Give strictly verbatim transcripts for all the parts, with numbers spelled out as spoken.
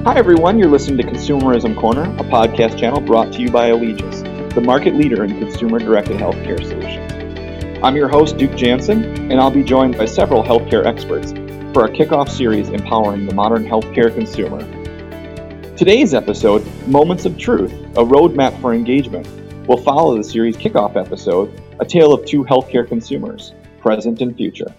Hi everyone, you're listening to Consumerism Corner, a podcast channel brought to you by Allegis, the market leader in consumer-directed healthcare solutions. I'm your host, Duke Jansen, and I'll be joined by several healthcare experts for our kickoff series empowering the modern healthcare consumer. Today's episode, Moments of Truth, a roadmap for engagement, will follow the series kickoff episode, A Tale of Two Healthcare Consumers, Present and Future.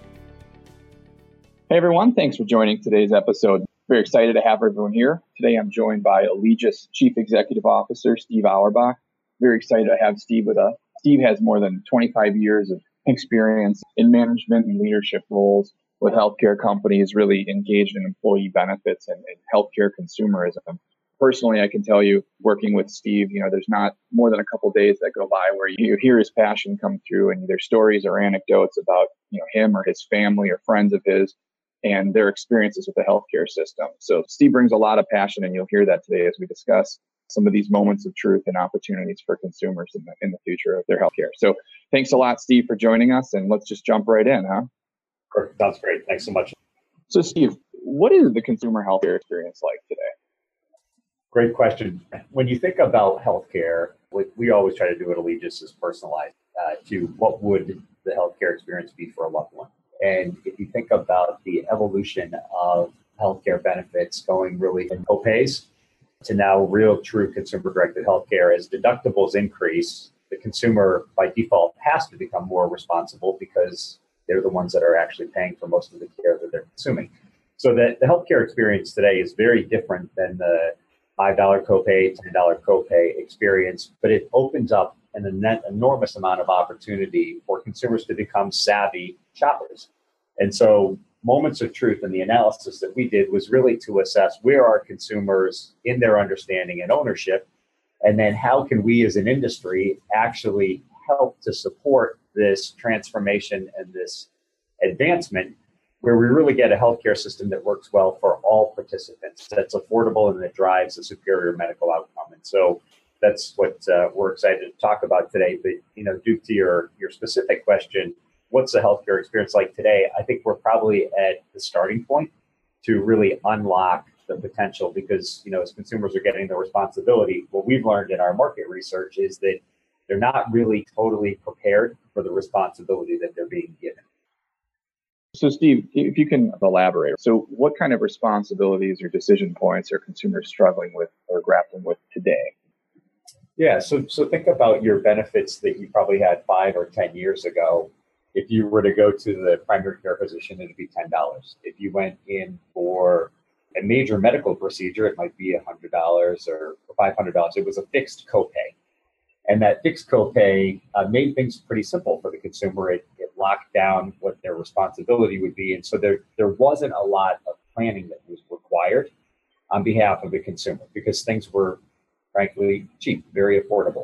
Hey everyone, thanks for joining today's episode. Very excited to have everyone here. Today I'm joined by Allegis Chief Executive Officer, Steve Auerbach. Very excited to have Steve with us. Steve has more than twenty-five years of experience in management and leadership roles with healthcare companies, really engaged in employee benefits and, and healthcare consumerism. Personally, I can tell you, working with Steve, you know, there's not more than a couple days that go by where you hear his passion come through and there's stories or anecdotes about, you know, him or his family or friends of his and their experiences with the healthcare system. So Steve brings a lot of passion, and you'll hear that today as we discuss some of these moments of truth and opportunities for consumers in the in the future of their healthcare. So thanks a lot, Steve, for joining us, and let's just jump right in, huh? Perfect. Sounds great. Thanks so much. So Steve, what is the consumer healthcare experience like today? Great question. When you think about healthcare, what we always try to do at Allegis is personalize uh, to what would the healthcare experience be for a loved one. And if you think about the evolution of healthcare benefits going really from co-pays to now real true consumer-directed healthcare, as deductibles increase, the consumer by default has to become more responsible because they're the ones that are actually paying for most of the care that they're consuming. So the, the healthcare experience today is very different than the five dollars copay, ten dollars copay experience, but it opens up an enormous amount of opportunity for consumers to become savvy shoppers. And so Moments of Truth and the analysis that we did was really to assess where are consumers in their understanding and ownership, and then how can we as an industry actually help to support this transformation and this advancement where we really get a healthcare system that works well for all participants, that's affordable and that drives a superior medical outcome. And so that's what uh, we're excited to talk about today. But, you know, Duke, to your, your specific question, what's the healthcare experience like today? I think we're probably at the starting point to really unlock the potential because, you know, as consumers are getting the responsibility, what we've learned in our market research is that they're not really totally prepared for the responsibility that they're being given. So Steve, if you can elaborate, so what kind of responsibilities or decision points are consumers struggling with or grappling with today? Yeah, so so think about your benefits that you probably had five or ten years ago. If you were to go to the primary care physician, it'd be ten dollars. If you went in for a major medical procedure, it might be one hundred dollars or five hundred dollars. It was a fixed copay. And that fixed copay uh, made things pretty simple for the consumer. It, it locked down what their responsibility would be. And so there, there wasn't a lot of planning that was required on behalf of the consumer because things were frankly cheap, very affordable.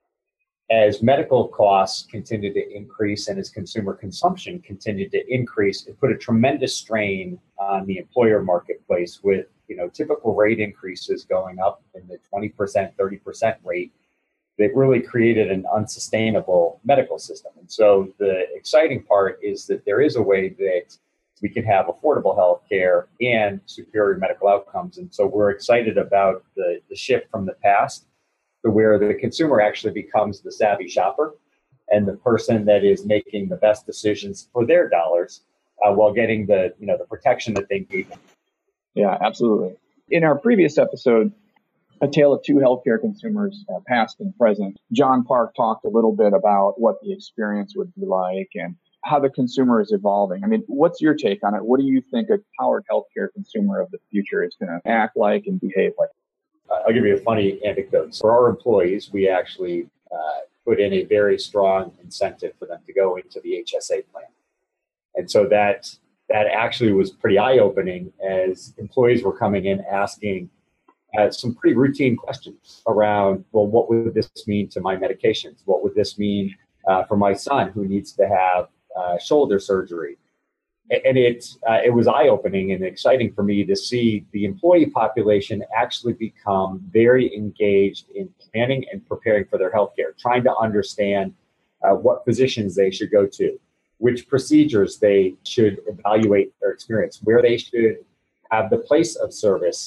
As medical costs continued to increase and as consumer consumption continued to increase, it put a tremendous strain on the employer marketplace with, you know, typical rate increases going up in the twenty percent, thirty percent rate. That really created an unsustainable medical system. And so the exciting part is that there is a way that we can have affordable health care and superior medical outcomes. And so we're excited about the, the shift from the past to where the consumer actually becomes the savvy shopper and the person that is making the best decisions for their dollars uh, while getting the, you know, the protection that they need. Yeah, absolutely. In our previous episode, A Tale of Two Healthcare Consumers, uh, Past and Present, John Park talked a little bit about what the experience would be like and how the consumer is evolving. I mean, what's your take on it? What do you think a powered healthcare consumer of the future is going to act like and behave like? I'll give you a funny anecdote. For our employees, we actually uh, put in a very strong incentive for them to go into the H S A plan. And so that that actually was pretty eye-opening as employees were coming in asking uh, some pretty routine questions around, well, what would this mean to my medications? What would this mean uh, for my son who needs to have uh, shoulder surgery? And it uh, it was eye-opening and exciting for me to see the employee population actually become very engaged in planning and preparing for their healthcare, trying to understand uh, what physicians they should go to, which procedures they should evaluate their experience, where they should have the place of service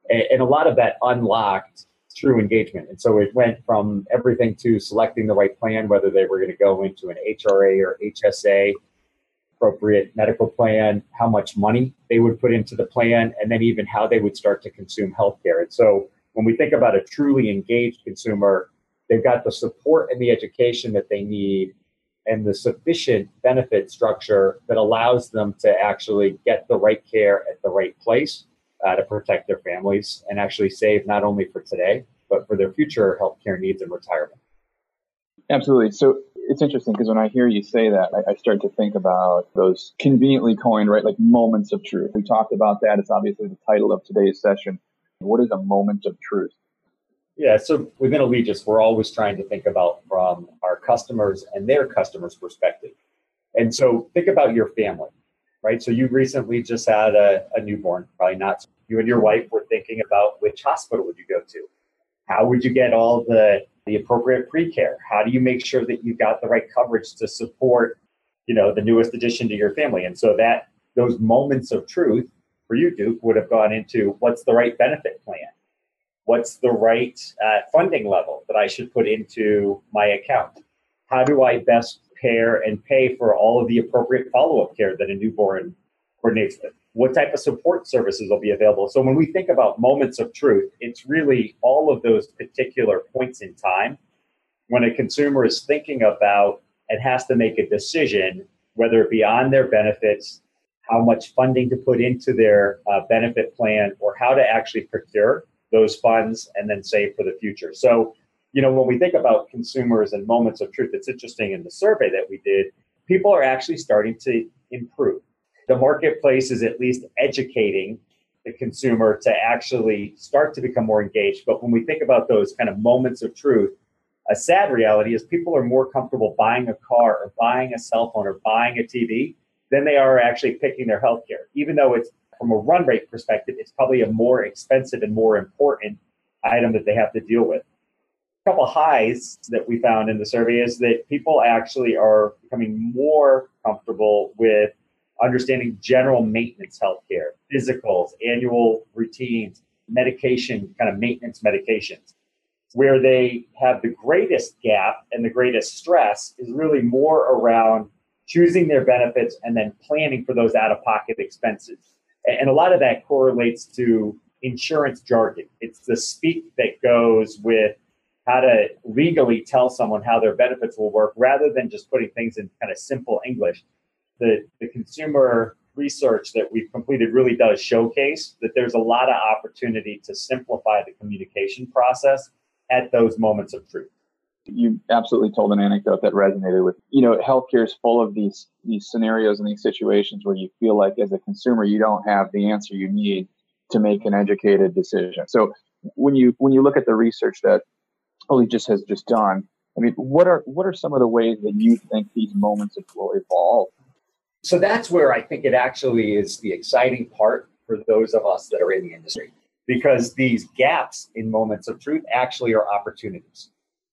And, and a lot of that unlocked true engagement. And so it went from everything to selecting the right plan, whether they were going to go into an H R A or H S A, appropriate medical plan, how much money they would put into the plan, and then even how they would start to consume healthcare. And so when we think about a truly engaged consumer, they've got the support and the education that they need and the sufficient benefit structure that allows them to actually get the right care at the right place uh, to protect their families and actually save not only for today, but for their future healthcare needs and retirement. Absolutely. So it's interesting because when I hear you say that, I, I start to think about those conveniently coined, right, like moments of truth. We talked about that. It's obviously the title of today's session. What is a moment of truth? Yeah, so within Allegis, we're always trying to think about from our customers and their customers' perspective. And so think about your family, right? So you recently just had a, a newborn, probably not. So you and your wife were thinking about which hospital would you go to? How would you get all the, the appropriate pre-care? How do you make sure that you've got the right coverage to support, you know, the newest addition to your family? And so that those moments of truth for you, Duke, would have gone into what's the right benefit plan? What's the right uh, funding level that I should put into my account? How do I best pair and pay for all of the appropriate follow-up care that a newborn coordinates with? What type of support services will be available? So when we think about moments of truth, it's really all of those particular points in time when a consumer is thinking about and has to make a decision, whether it be on their benefits, how much funding to put into their uh, benefit plan, or how to actually procure those funds and then save for the future. So, you know, when we think about consumers and moments of truth, it's interesting in the survey that we did, people are actually starting to improve. The marketplace is at least educating the consumer to actually start to become more engaged. But when we think about those kind of moments of truth, a sad reality is people are more comfortable buying a car or buying a cell phone or buying a T V than they are actually picking their healthcare, even though it's from a run rate perspective, it's probably a more expensive and more important item that they have to deal with. A couple highs that we found in the survey is that people actually are becoming more comfortable with understanding general maintenance healthcare, physicals, annual routines, medication, kind of maintenance medications. Where they have the greatest gap and the greatest stress is really more around choosing their benefits and then planning for those out-of-pocket expenses. And a lot of that correlates to insurance jargon. It's the speak that goes with how to legally tell someone how their benefits will work rather than just putting things in kind of simple English. The, the consumer research that we've completed really does showcase that there's a lot of opportunity to simplify the communication process at those moments of truth. You absolutely told an anecdote that resonated with, you know, healthcare is full of these these scenarios and these situations where you feel like as a consumer, you don't have the answer you need to make an educated decision. So when you when you look at the research that Allegis has just done, I mean, what are what are some of the ways that you think these moments will evolve? So that's where I think it actually is the exciting part for those of us that are in the industry, because these gaps in moments of truth actually are opportunities.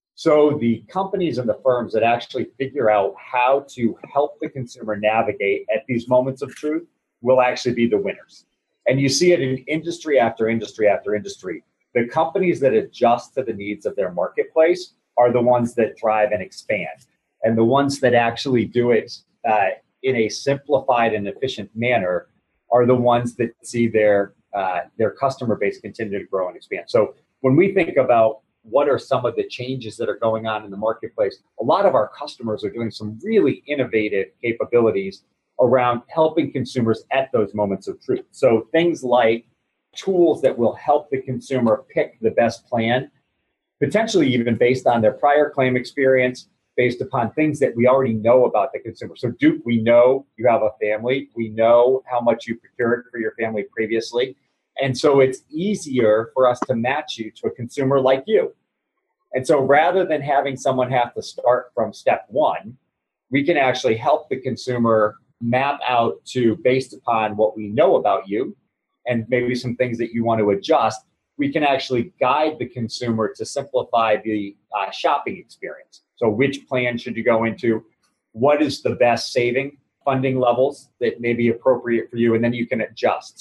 So the companies and the firms that actually figure out how to help the consumer navigate at these moments of truth will actually be the winners. And you see it in industry after industry after industry. The companies that adjust to the needs of their marketplace are the ones that thrive and expand. And the ones that actually do it uh, in a simplified and efficient manner are the ones that see their uh, their customer base continue to grow and expand. So when we think about what are some of the changes that are going on in the marketplace, a lot of our customers are doing some really innovative capabilities around helping consumers at those moments of truth. So things like tools that will help the consumer pick the best plan, potentially even based on their prior claim experience, based upon things that we already know about the consumer. So Duke, we know you have a family. We know how much you procured for your family previously. And so it's easier for us to match you to a consumer like you. And so rather than having someone have to start from step one, we can actually help the consumer map out to, based upon what we know about you and maybe some things that you want to adjust, we can actually guide the consumer to simplify the uh, shopping experience. So which plan should you go into? What is the best saving funding levels that may be appropriate for you? And then you can adjust. So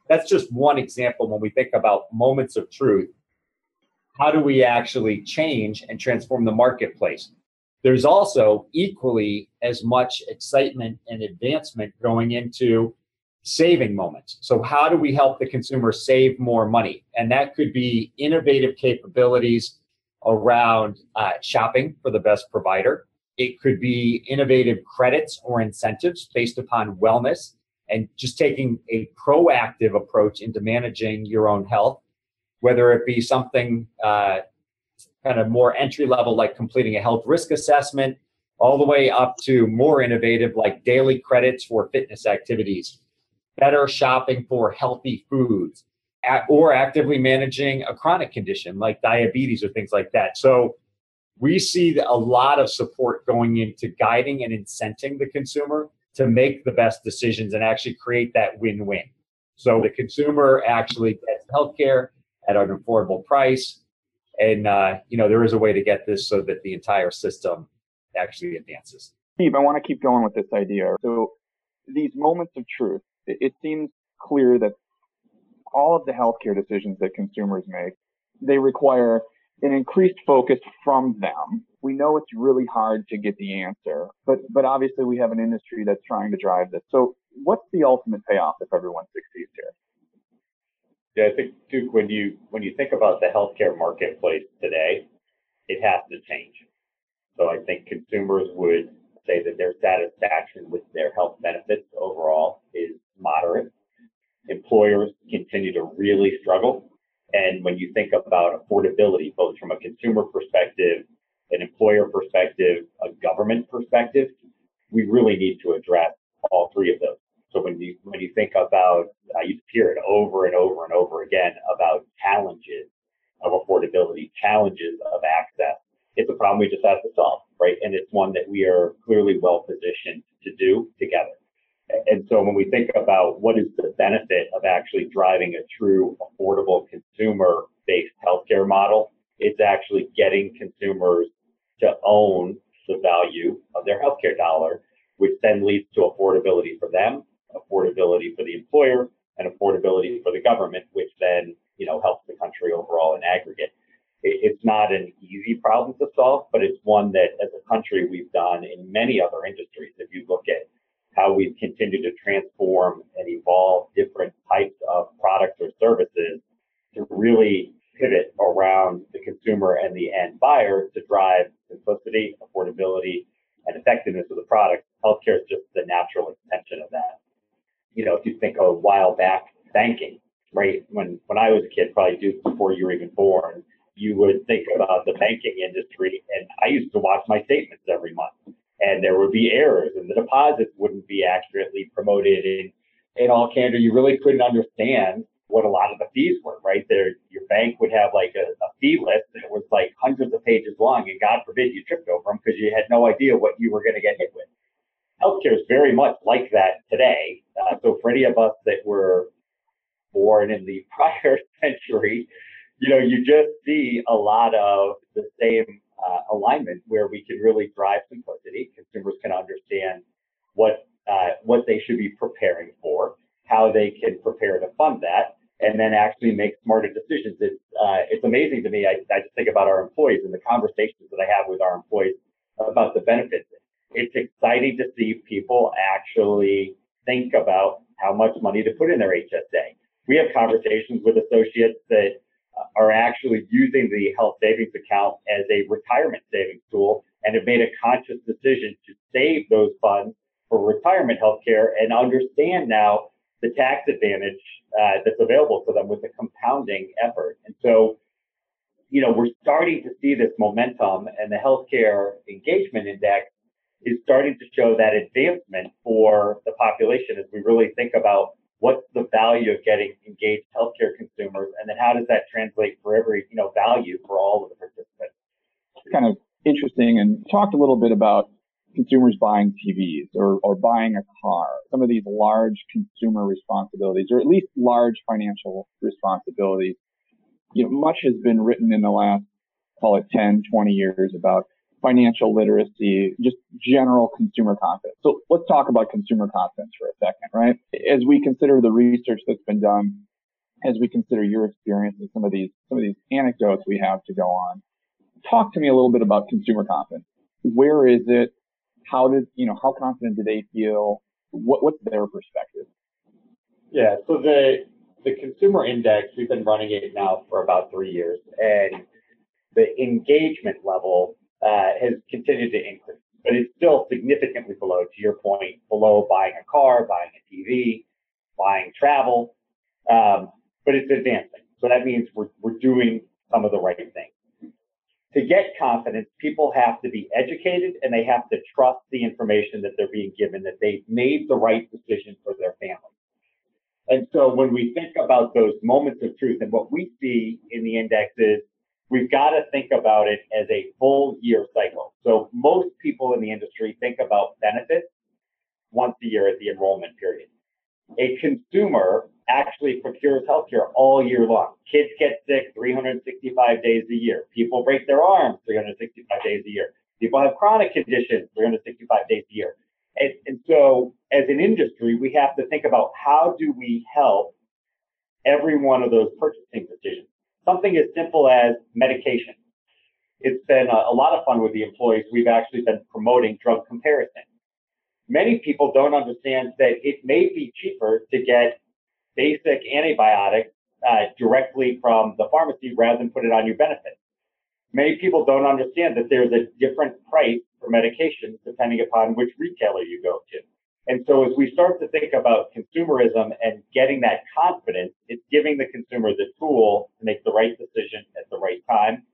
that's just one example. When we think about moments of truth, how do we actually change and transform the marketplace? There's also equally as much excitement and advancement going into saving moments. So how do we help the consumer save more money? And that could be innovative capabilities around uh, shopping for the best provider. It could be innovative credits or incentives based upon wellness and just taking a proactive approach into managing your own health, whether it be something uh, kind of more entry level, like completing a health risk assessment, all the way up to more innovative, like daily credits for fitness activities, better shopping for healthy foods, or actively managing a chronic condition like diabetes or things like that. So we see a lot of support going into guiding and incenting the consumer to make the best decisions and actually create that win-win. So the consumer actually gets healthcare at an affordable price. And, uh, you know, there is a way to get this so that the entire system actually advances. Steve, I want to keep going with this idea. So these moments of truth, it, it seems clear that all of the healthcare decisions that consumers make, they require an increased focus from them. We know it's really hard to get the answer, but, but obviously we have an industry that's trying to drive this. So what's the ultimate payoff if everyone succeeds here? Yeah, I think, Duke, when you when you think about the healthcare marketplace today, it has to change. So I think consumers would say that their satisfaction with their health benefits overall is moderate. Employers continue to really struggle. And when you think about affordability, both from a consumer perspective, an employer perspective, a government perspective, we really need to address all three of those. So when you when you think about, uh, you hear it over and over and over again about challenges of affordability, challenges of access. It's a problem we just have to solve, right? And it's one that we are clearly well positioned to do together. And so when we think about what is the benefit of actually driving a true affordable consumer-based healthcare model, it's actually getting consumers to own the value of their healthcare dollar, which then leads to affordability for them, affordability for the employer, and affordability for the government, which then, you know, helps the country overall in aggregate. It's not an easy problem to solve, but it's one that as a country we've done in many other industries. If you look at how we've continued to transform and evolve different types of products or services to really pivot around the consumer and the end buyer to drive simplicity, affordability, and effectiveness of the product. Healthcare is just the natural extension of that. You know, if you think a while back, banking, right? When when I was a kid, probably Duke, before you were even born, you would think about the banking industry, and I used to watch my statements every month, and there would be errors, and the deposits wouldn't be accurately promoted. And in all candor, you really couldn't understand what a lot of the fees were, right? There, your bank would have like a, a fee list that was like hundreds of pages long, and God forbid you tripped over them because you had no idea what you were going to get hit with. Healthcare is very much like that today. Uh, so for any of us that were born in the prior century, you know, you just see a lot of the same uh, alignment where we can really drive simplicity. Consumers can understand what uh, what they should be preparing for, how they can prepare to fund that, and then actually make smarter decisions. It's uh, it's amazing to me. I, I just think about our employees and the conversations that I have with our employees about the benefits. It's exciting to see people actually think about how much money to put in their H S A. We have conversations with associates that are actually using the health savings account as a retirement savings tool and have made a conscious decision to save those funds for retirement health care and understand now the tax advantage uh, that's available to them with the compounding effort. And so, you know, we're starting to see this momentum, and the healthcare engagement index is starting to show that advancement for the population as we really think about what's the value of getting engaged healthcare consumers, and then how does that translate for every, you know, value for all of the participants. It's kind of interesting, and talked a little bit about consumers buying T Vs or, or buying a car, some of these large consumer responsibilities, or at least large financial responsibilities. You know, much has been written in the last, call it ten, twenty years about financial literacy, just general consumer confidence. So let's talk about consumer confidence for a second, right? As we consider the research that's been done, as we consider your experience and some of these, some of these anecdotes we have to go on, talk to me a little bit about consumer confidence. Where is it? How did, you know, how confident do they feel? What, what's their perspective? Yeah, so the the consumer index, we've been running it now for about three years, and the engagement level uh, has continued to increase, but it's still significantly below, to your point, below buying a car, buying a T V, buying travel, um, but it's advancing. So that means we're we're doing some of the right things. To get confidence, people have to be educated and they have to trust the information that they're being given, that they've made the right decision for their family. And so when we think about those moments of truth, and what we see in the index is we've got to think about it as a full year cycle. So most people in the industry think about benefits once a year at the enrollment period. A consumer actually procures healthcare all year long. Kids get sick three hundred sixty-five days a year. People break their arms three hundred sixty-five days a year. People have chronic conditions three hundred sixty-five days a year. And, and so as an industry, we have to think about how do we help every one of those purchasing decisions. Something as simple as medication. It's been a, a lot of fun with the employees. We've actually been promoting drug comparison. Many people don't understand that it may be cheaper to get basic antibiotics uh, directly from the pharmacy rather than put it on your benefit. Many people don't understand that there's a different price for medications depending upon which retailer you go to. And so as we start to think about consumerism and getting that confidence, it's giving the consumer the tool to make the right decision at the right time,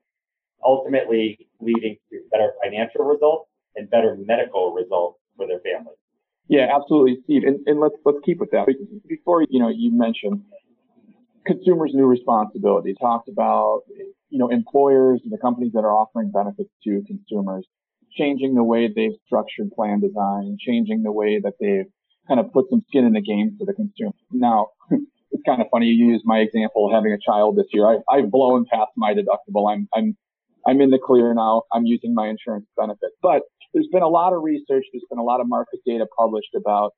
ultimately leading to better financial results and better medical results for their families. Yeah, absolutely, Steve. And, and let's let's keep with that. Before, you know, you mentioned consumers' new responsibilities. Talked about, you know, employers and the companies that are offering benefits to consumers, changing the way they've structured plan design, changing the way that they've kind of put some skin in the game for the consumer. Now, it's kind of funny you use my example of having a child this year. I, I've blown past my deductible. I'm I'm I'm in the clear now. I'm using my insurance benefit. But there's been a lot of research. There's been a lot of market data published about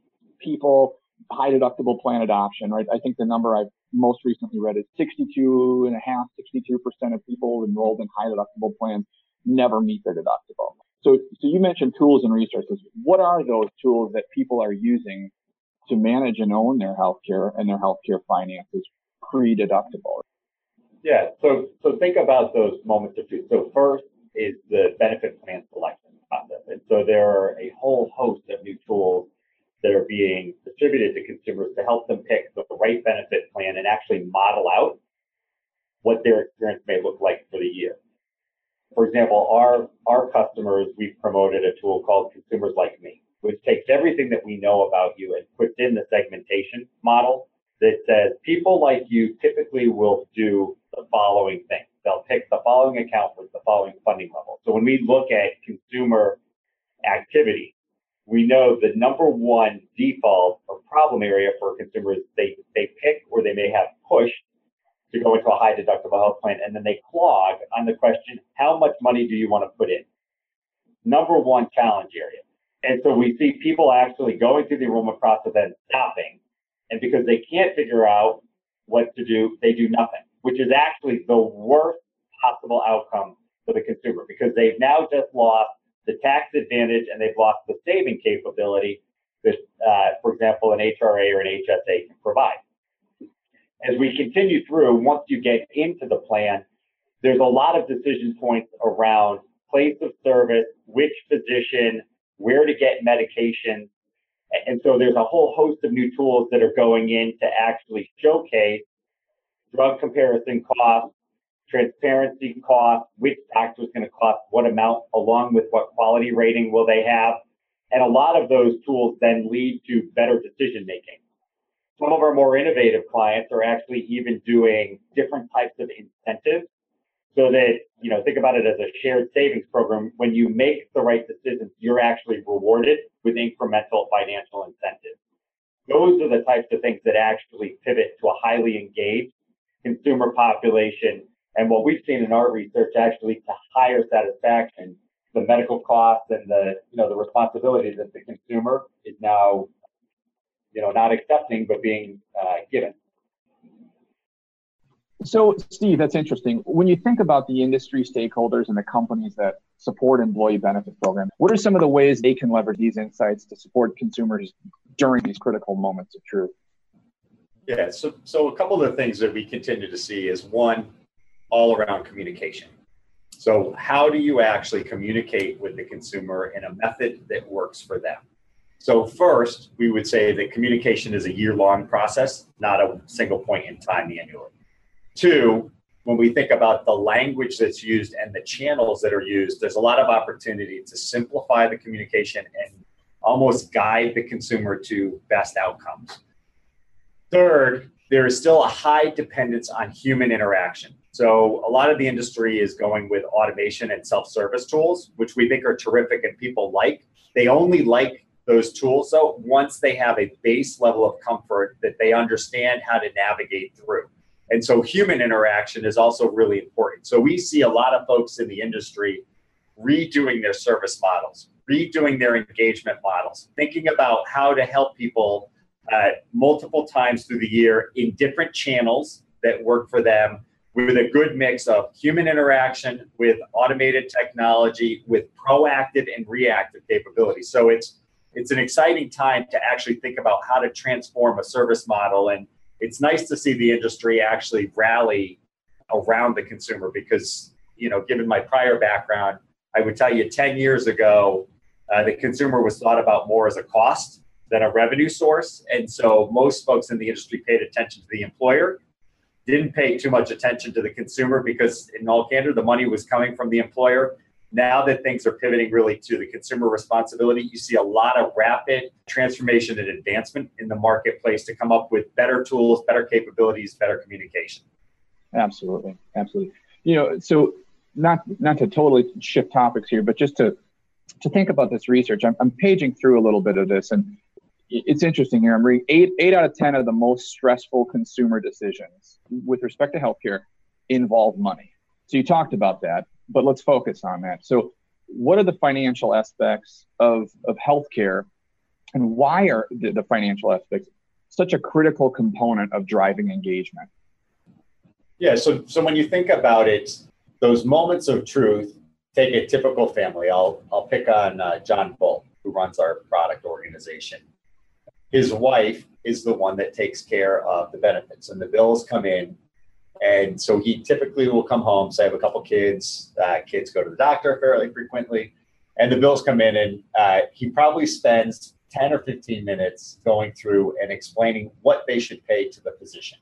people, high deductible plan adoption, right? I think the number I've most recently read is sixty-two and a half, sixty-two percent of people enrolled in high deductible plans never meet their deductible. So, so you mentioned tools and resources. What are those tools that people are using to manage and own their healthcare and their healthcare finances pre-deductible? Yeah, so so think about those moments of truth. So first is the benefit plan selection process. And so there are a whole host of new tools that are being distributed to consumers to help them pick the right benefit plan and actually model out what their experience may look like for the year. For example, our, our customers, we've promoted a tool called Consumers Like Me, which takes everything that we know about you and puts in the segmentation model that says people like you typically will do the following things. They'll pick the following account with the following funding level. So when we look at consumer activity, we know the number one default or problem area for consumers, they, they pick or they may have pushed to go into a high deductible health plan, and then they clog on the question, how much money do you want to put in? Number one challenge area. And so we see people actually going through the enrollment process and stopping. And because they can't figure out what to do, they do nothing, which is actually the worst possible outcome for the consumer because they've now just lost the tax advantage and they've lost the saving capability that, uh, for example, an H R A or an H S A can provide. As we continue through, once you get into the plan, there's a lot of decision points around place of service, which physician, where to get medication. And so there's a whole host of new tools that are going in to actually showcase drug comparison costs, transparency costs, which doctor is going to cost what amount, along with what quality rating will they have. And a lot of those tools then lead to better decision making. Some of our more innovative clients are actually even doing different types of incentives so that, you know, think about it as a shared savings program. When you make the right decisions, you're actually rewarded with incremental financial incentives. Those are the types of things that actually pivot to a highly engaged consumer population. And what we've seen in our research actually to higher satisfaction the medical costs and the, you know, the responsibility that the consumer is now, you know, not accepting, but being uh, given. So, Steve, that's interesting. When you think about the industry stakeholders and the companies that support employee benefit programs, what are some of the ways they can leverage these insights to support consumers during these critical moments of truth? Yeah, so, so a couple of the things that we continue to see is one, all around communication. So how do you actually communicate with the consumer in a method that works for them? So first, we would say that communication is a year-long process, not a single point in time annually. Two, when we think about the language that's used and the channels that are used, there's a lot of opportunity to simplify the communication and almost guide the consumer to best outcomes. Third, there is still a high dependence on human interaction. So a lot of the industry is going with automation and self-service tools, which we think are terrific and people like. They only like those tools, though, once they have a base level of comfort that they understand how to navigate through. And so human interaction is also really important. So we see a lot of folks in the industry redoing their service models, redoing their engagement models, thinking about how to help people uh, multiple times through the year in different channels that work for them, with a good mix of human interaction, with automated technology, with proactive and reactive capabilities. So it's it's an exciting time to actually think about how to transform a service model. And it's nice to see the industry actually rally around the consumer because, you know, given my prior background, I would tell you ten years ago, uh, the consumer was thought about more as a cost than a revenue source. And so most folks in the industry paid attention to the employer, didn't pay too much attention to the consumer because in all candor, the money was coming from the employer. Now that things are pivoting really to the consumer responsibility, you see a lot of rapid transformation and advancement in the marketplace to come up with better tools, better capabilities, better communication. Absolutely. Absolutely. You know, so not not to totally shift topics here, but just to to think about this research, I'm, I'm paging through a little bit of this, and it's interesting here. I'm reading eight, eight out of ten of the most stressful consumer decisions with respect to healthcare involve money. So you talked about that, but let's focus on that. So what are the financial aspects of, of healthcare, and why are the, the financial aspects such a critical component of driving engagement? Yeah, so so when you think about it, those moments of truth, take a typical family. I'll I'll pick on uh, John Bull, who runs our product organization. His wife is the one that takes care of the benefits, and the bills come in. And so he typically will come home, say I have a couple kids, uh, kids go to the doctor fairly frequently, and the bills come in, and uh, he probably spends ten or fifteen minutes going through and explaining what they should pay to the physician.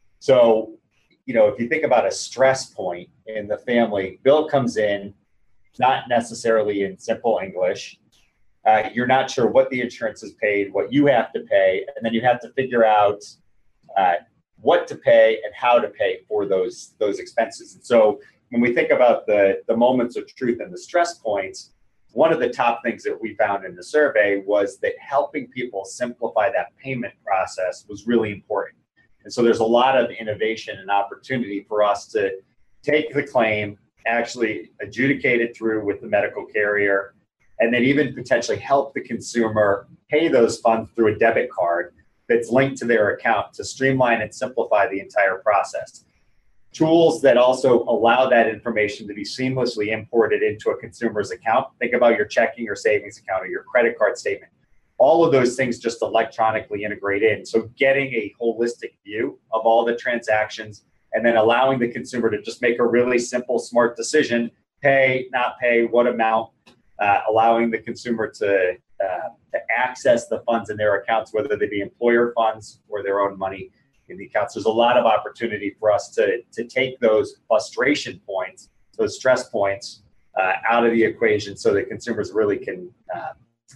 So, you know, if you think about a stress point in the family, bill comes in, not necessarily in simple English. Uh, you're not sure what the insurance is paid, what you have to pay, and then you have to figure out uh, what to pay and how to pay for those those expenses. And so when we think about the, the moments of truth and the stress points, one of the top things that we found in the survey was that helping people simplify that payment process was really important. And so there's a lot of innovation and opportunity for us to take the claim, actually adjudicate it through with the medical carrier, and then even potentially help the consumer pay those funds through a debit card that's linked to their account to streamline and simplify the entire process. Tools that also allow that information to be seamlessly imported into a consumer's account. Think about your checking or savings account or your credit card statement. All of those things just electronically integrate in. So getting a holistic view of all the transactions and then allowing the consumer to just make a really simple, smart decision, pay, not pay, what amount, uh, allowing the consumer to Uh, to access the funds in their accounts, whether they be employer funds or their own money in the accounts. There's a lot of opportunity for us to, to take those frustration points, those stress points uh, out of the equation so that consumers really can uh,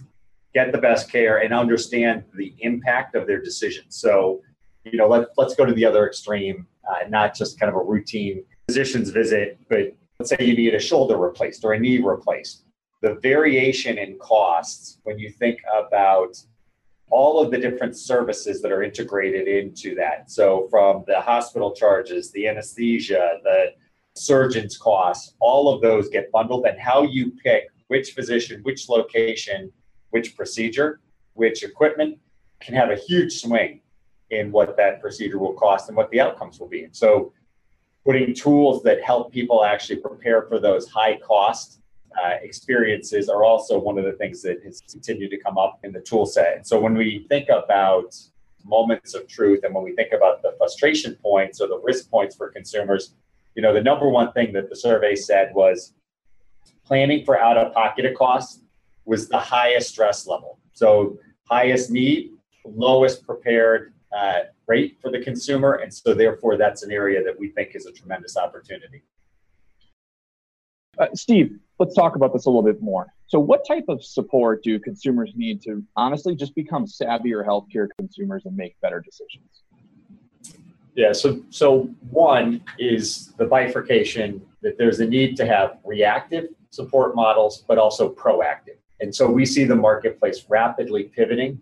get the best care and understand the impact of their decisions. So, you know, let, let's go to the other extreme, uh, not just kind of a routine physician's visit, but let's say you need a shoulder replaced or a knee replaced. The variation in costs, when you think about all of the different services that are integrated into that. So from the hospital charges, the anesthesia, the surgeon's costs, all of those get bundled, and how you pick which physician, which location, which procedure, which equipment can have a huge swing in what that procedure will cost and what the outcomes will be. And so putting tools that help people actually prepare for those high cost uh, experiences are also one of the things that has continued to come up in the tool set. And so when we think about moments of truth and when we think about the frustration points or the risk points for consumers, you know, the number one thing that the survey said was planning for out-of-pocket costs was the highest stress level. So highest need, lowest prepared uh, rate for the consumer. And so therefore, that's an area that we think is a tremendous opportunity. Uh, Steve, let's talk about this a little bit more. So what type of support do consumers need to honestly just become savvier healthcare consumers and make better decisions? Yeah, so so one is the bifurcation that there's a need to have reactive support models, but also proactive. And so we see the marketplace rapidly pivoting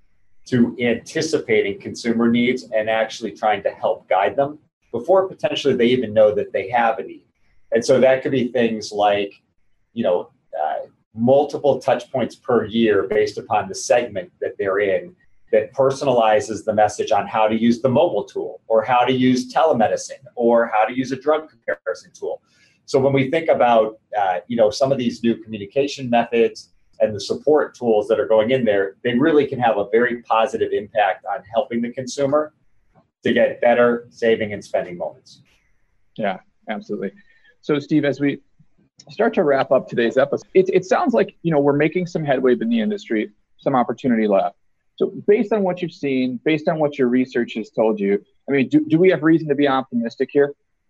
to anticipating consumer needs and actually trying to help guide them before potentially they even know that they have a need. And so that could be things like, you know, uh, multiple touch points per year based upon the segment that they're in that personalizes the message on how to use the mobile tool or how to use telemedicine or how to use a drug comparison tool. So when we think about, uh, you know, some of these new communication methods and the support tools that are going in there, they really can have a very positive impact on helping the consumer to get better saving and spending moments. Yeah, absolutely. So Steve, as we start to wrap up today's episode, it, it sounds like, you know, we're making some headway in the industry, some opportunity left. So based on what you've seen, based on what your research has told you, I mean, do, do we have reason to be optimistic here?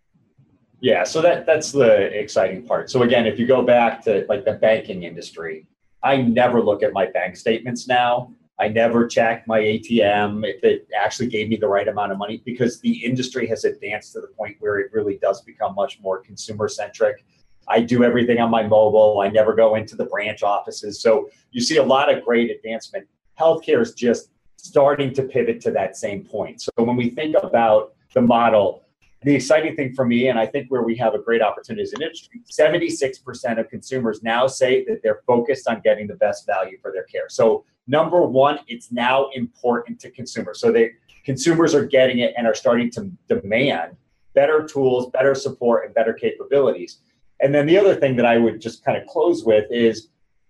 Yeah, so that that's the exciting part. So again, if you go back to like the banking industry, I never look at my bank statements now. I never check my A T M if it actually gave me the right amount of money because the industry has advanced to the point where it really does become much more consumer centric. I do everything on my mobile. I never go into the branch offices. So you see a lot of great advancement. Healthcare is just starting to pivot to that same point. So when we think about the model, the exciting thing for me, and I think where we have a great opportunity as an industry, seventy-six percent of consumers now say that they're focused on getting the best value for their care. So number one, it's now important to consumers. So they consumers are getting it and are starting to demand better tools, better support, and better capabilities. And then the other thing that I would just kind of close with is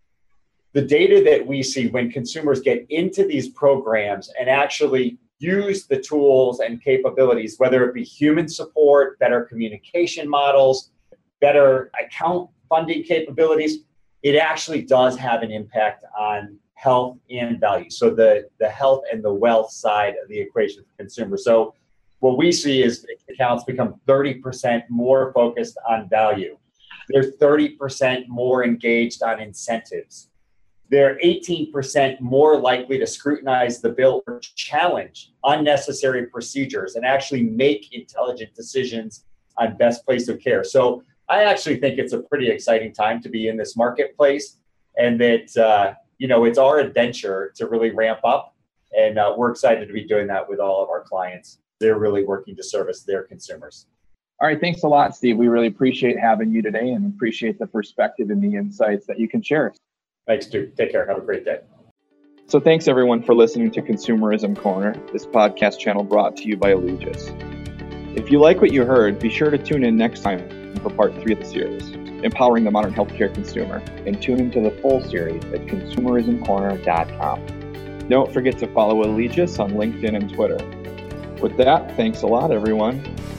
the data that we see when consumers get into these programs and actually use the tools and capabilities, whether it be human support, better communication models, better account funding capabilities, it actually does have an impact on health and value. So the, the health and the wealth side of the equation for consumers. So what we see is accounts become thirty percent more focused on value. They're thirty percent more engaged on incentives. They're eighteen percent more likely to scrutinize the bill or challenge unnecessary procedures and actually make intelligent decisions on best place of care. So I actually think it's a pretty exciting time to be in this marketplace, and that uh, you know it's our adventure to really ramp up, and uh, we're excited to be doing that with all of our clients. They're really working to service their consumers. All right, thanks a lot, Steve. We really appreciate having you today and appreciate the perspective and the insights that you can share. Thanks, Duke. Take care. Have a great day. So thanks, everyone, for listening to Consumerism Corner, this podcast channel brought to you by Allegis. If you like what you heard, be sure to tune in next time for part three of the series, Empowering the Modern Healthcare Consumer, and tune into the full series at consumerism corner dot com. Don't forget to follow Allegis on LinkedIn and Twitter. With that, thanks a lot, everyone.